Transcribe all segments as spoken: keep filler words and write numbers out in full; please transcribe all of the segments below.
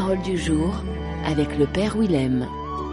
Parole du jour avec le Père Willem.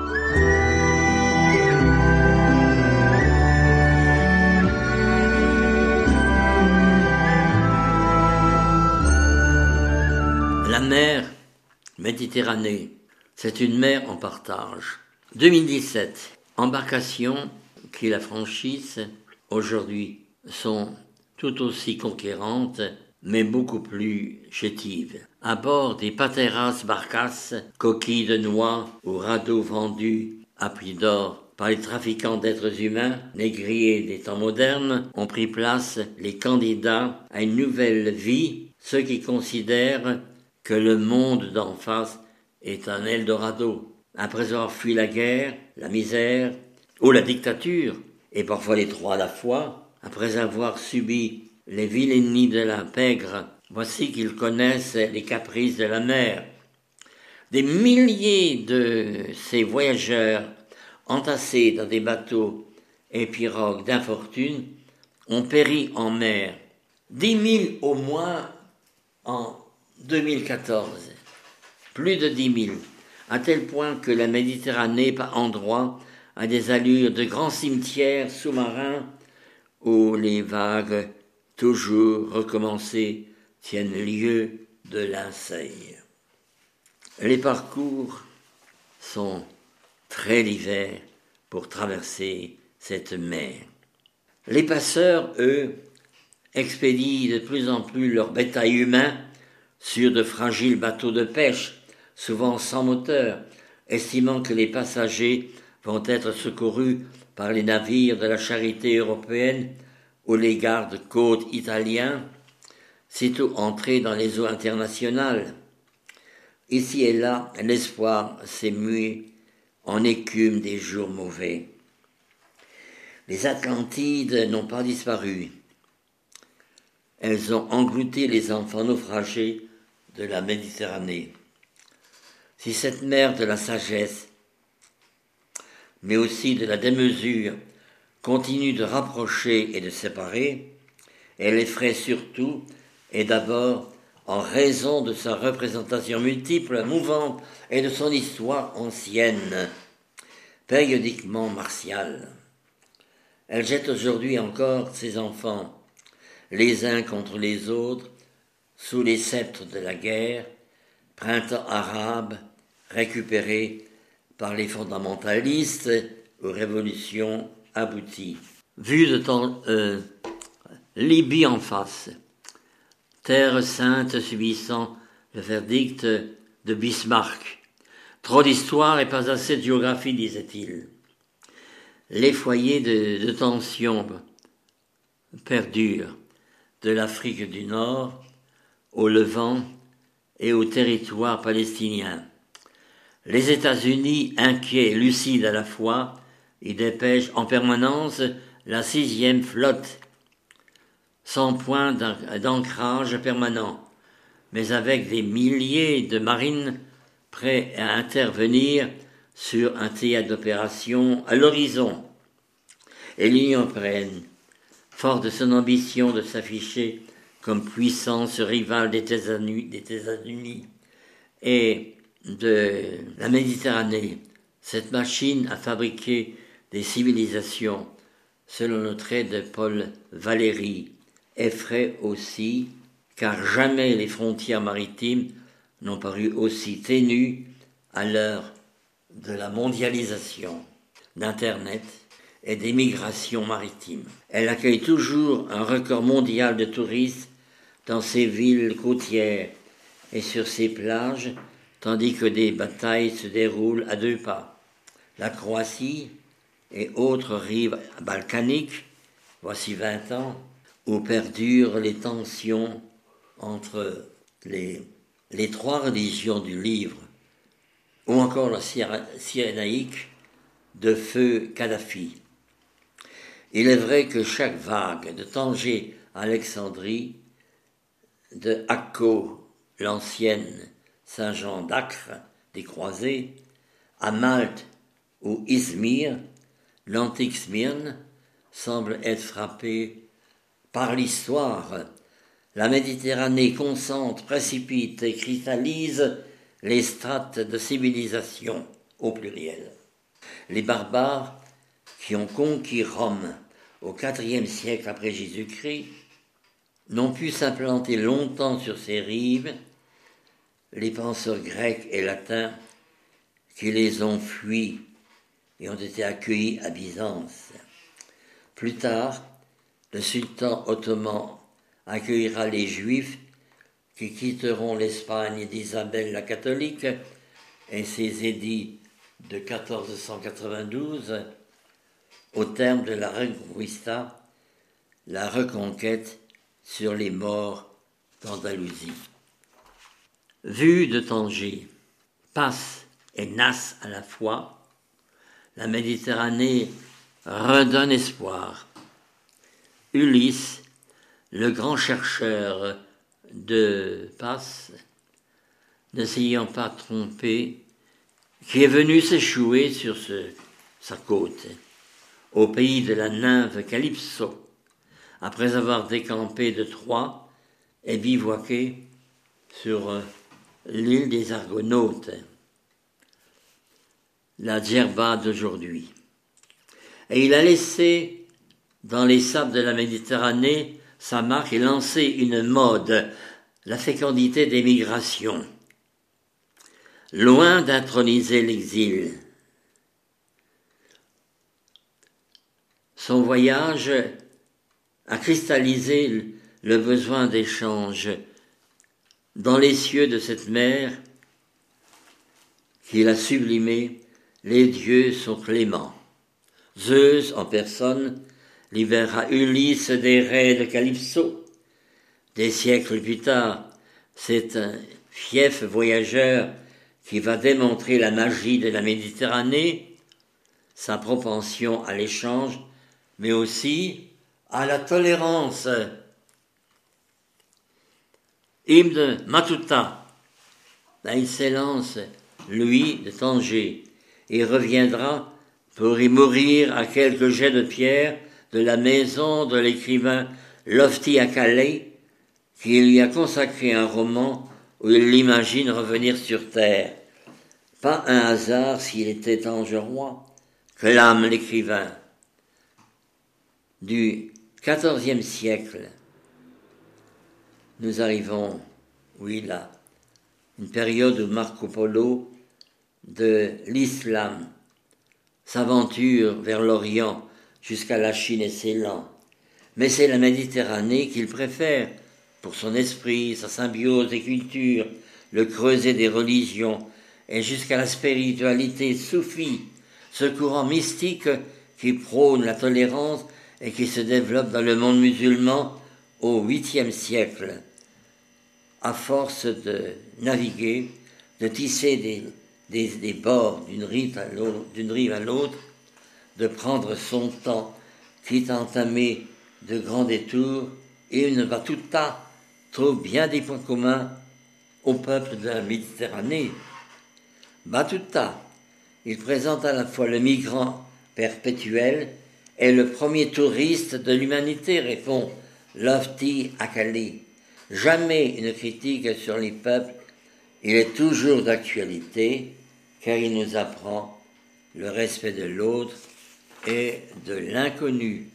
La mer Méditerranée, c'est une mer en partage. deux mille dix-sept, embarcations qui la franchissent aujourd'hui sont tout aussi conquérantes, mais beaucoup plus chétives. À bord des pateras barcas, coquilles de noix ou radeaux vendus à prix d'or par les trafiquants d'êtres humains, négriers des temps modernes, ont pris place les candidats à une nouvelle vie, ceux qui considèrent que le monde d'en face est un Eldorado. Après avoir fui la guerre, la misère ou la dictature, et parfois les trois à la fois, après avoir subi les vilainies de la pègre, voici qu'ils connaissent les caprices de la mer. Des milliers de ces voyageurs entassés dans des bateaux et pirogues d'infortune ont péri en mer. Dix mille au moins en deux mille quatorze. Plus de dix mille. À tel point que la Méditerranée, par endroits, a des allures de grands cimetières sous-marins où les vagues, toujours recommencées, tiennent lieu de linceul. Les parcours sont très divers pour traverser cette mer. Les passeurs, eux, expédient de plus en plus leur bétail humain sur de fragiles bateaux de pêche, souvent sans moteur, estimant que les passagers vont être secourus par les navires de la charité européenne ou les gardes-côtes italiens, sitôt entrés dans les eaux internationales. Ici et là, l'espoir s'est mué en écume des jours mauvais. Les Atlantides n'ont pas disparu. Elles ont englouti les enfants naufragés de la Méditerranée. Si cette mer de la sagesse, mais aussi de la démesure, continue de rapprocher et de séparer, elle effraie surtout et d'abord en raison de sa représentation multiple, mouvante et de son histoire ancienne, périodiquement martiale. Elle jette aujourd'hui encore ses enfants, les uns contre les autres, sous les sceptres de la guerre, printemps arabe, récupéré par les fondamentalistes aux révolutions abouties. Vue de temps, euh, Libye en face, terre sainte subissant le verdict de Bismarck. Trop d'histoire et pas assez de géographie, disait-il. Les foyers de, de tension perdurent de l'Afrique du Nord au Levant et au territoire palestinien. Les États-Unis, inquiets et lucides à la fois, y dépêchent en permanence la sixième flotte, sans point d'ancrage permanent, mais avec des milliers de marines prêts à intervenir sur un théâtre d'opération à l'horizon. Et l'Union européenne, fort de son ambition de s'afficher comme puissance rivale des États-Unis et de la Méditerranée, cette machine à fabriquer des civilisations, selon le trait de Paul Valéry, effraie aussi, car jamais les frontières maritimes n'ont paru aussi ténues à l'heure de la mondialisation, d'Internet et des migrations maritimes. Elle accueille toujours un record mondial de touristes dans ses villes côtières et sur ses plages, tandis que des batailles se déroulent à deux pas. La Croatie et autres rives balkaniques, voici vingt ans, où perdurent les tensions entre les, les trois religions du livre, ou encore la cyrénaïque de feu Kadhafi. Il est vrai que chaque vague, de Tanger à Alexandrie, de Akko, l'ancienne Saint-Jean d'Acre, des croisés, à Malte ou Izmir, l'antique Smyrne, semble être frappée par l'histoire. La Méditerranée concentre, précipite et cristallise les strates de civilisation au pluriel. Les barbares qui ont conquis Rome au quatrième siècle après Jésus-Christ n'ont pu s'implanter longtemps sur ses rives. Les penseurs grecs et latins qui les ont fuis et ont été accueillis à Byzance. Plus tard, le sultan ottoman accueillera les Juifs qui quitteront l'Espagne d'Isabelle la catholique et ses édits de quatorze cent quatre-vingt-douze, au terme de la Reconquista, la reconquête sur les morts d'Andalousie. Vue de Tanger, passe et nasse à la fois, la Méditerranée redonne espoir. Ulysse, le grand chercheur de Passe, ne s'ayant pas trompé, qui est venu s'échouer sur ce, sa côte, au pays de la nymphe Calypso, après avoir décampé de Troie et bivouaqué sur l'île des Argonautes, la Djerba d'aujourd'hui. Et il a laissé dans les sables de la Méditerranée sa marque et lancé une mode, la fécondité des migrations. Loin d'introniser l'exil, son voyage a cristallisé le besoin d'échange dans les cieux de cette mer qu'il a sublimée. Les dieux sont cléments. Zeus en personne libérera Ulysse des raies de Calypso. Des siècles plus tard, c'est un fief voyageur qui va démontrer la magie de la Méditerranée, sa propension à l'échange, mais aussi à la tolérance. Ibn Battuta, là il s'élance, lui, de Tanger, et reviendra pour y mourir à quelques jets de pierre de la maison de l'écrivain Lofty à Calais, qui lui a consacré un roman où il l'imagine revenir sur terre. Pas un hasard s'il était ange roi, clame l'écrivain. Du quatorzième siècle, nous arrivons, oui là, une période où Marco Polo de l'islam s'aventure vers l'Orient jusqu'à la Chine et Ceylan. Mais c'est la Méditerranée qu'il préfère pour son esprit, sa symbiose des cultures, le creuset des religions et jusqu'à la spiritualité soufie, ce courant mystique qui prône la tolérance et qui se développe dans le monde musulman au huitième siècle, à force de naviguer, de tisser des, des, des bords d'une rive à l'autre, d'une rive à l'autre, de prendre son temps, quitte à entamer de grands détours, et Ibn Battuta trouve bien des points communs au peuple de la Méditerranée. Battuta, il présente à la fois le migrant perpétuel et le premier touriste de l'humanité, répond Lofty à Calais. Jamais une critique sur les peuples, il est toujours d'actualité, car il nous apprend le respect de l'autre et de l'inconnu.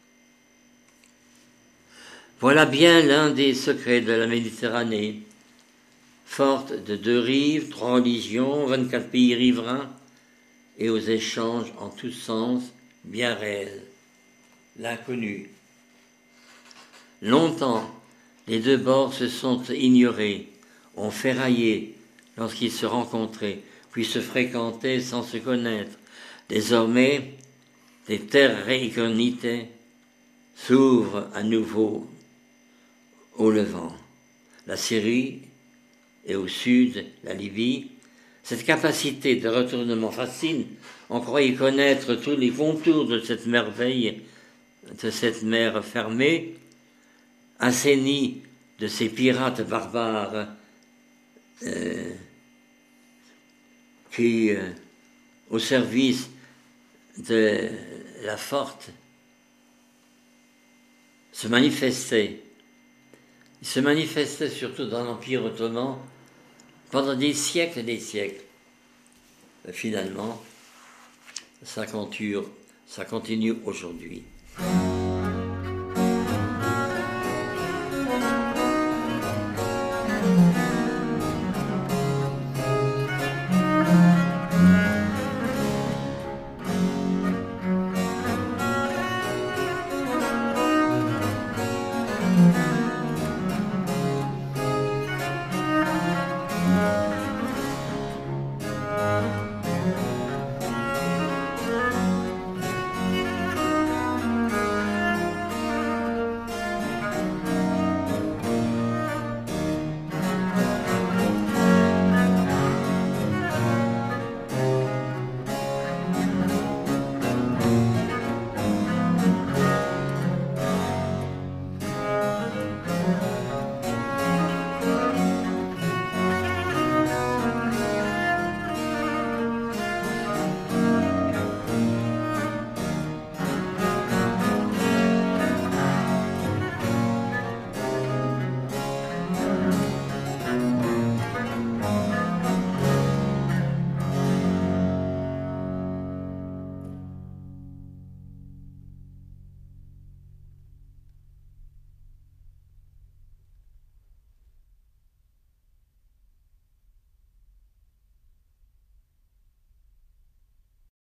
Voilà bien l'un des secrets de la Méditerranée, forte de deux rives, trois religions, vingt-quatre pays riverains, et aux échanges en tous sens bien réels. L'inconnu. Longtemps, les deux bords se sont ignorés, ont ferraillé lorsqu'ils se rencontraient, puis se fréquentaient sans se connaître. Désormais, les terres réincognitées s'ouvrent à nouveau au levant. La Syrie et au sud, la Libye. Cette capacité de retournement fascine. On croyait connaître tous les contours de cette merveille, de cette mer fermée, assainie de ces pirates barbares euh, qui, euh, au service de la forte, se manifestaient. Ils se manifestaient surtout dans l'Empire ottoman pendant des siècles et des siècles. Finalement, ça continue, ça continue aujourd'hui.